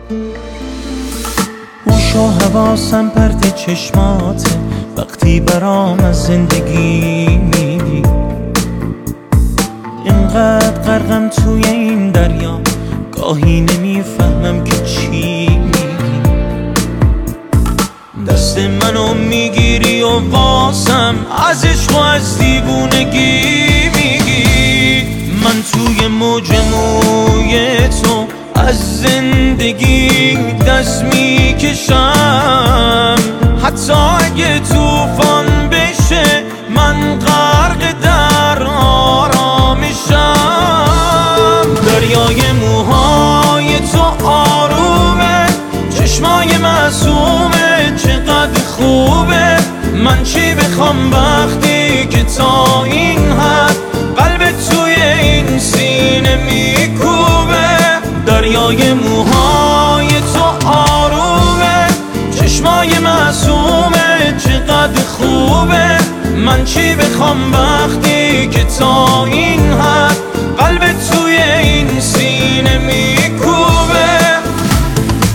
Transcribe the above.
هوش و حواسم پرت چشماته وقتی برام از زندگی میگی. اینقدر غرقم توی این دریا گاهی نمیفهمم که چی میگی. دست منو میگیری و واسم از عشق و از دیوونگی میگی. من توی موج موی تو از زندگی دست میکشم، حتی اگه طوفان بشه من غرق در آرامشم. دریای موهای تو آرومه، چشمای معصومه چقدر خوبه. من چی بخوام وقتی که تا این حد قلبت توی این سینه میکوبه. دریای موهای تو آرومه، چشمای معصومه چقدر خوبه. من چی بخوام وقتی که تا این حد قلبت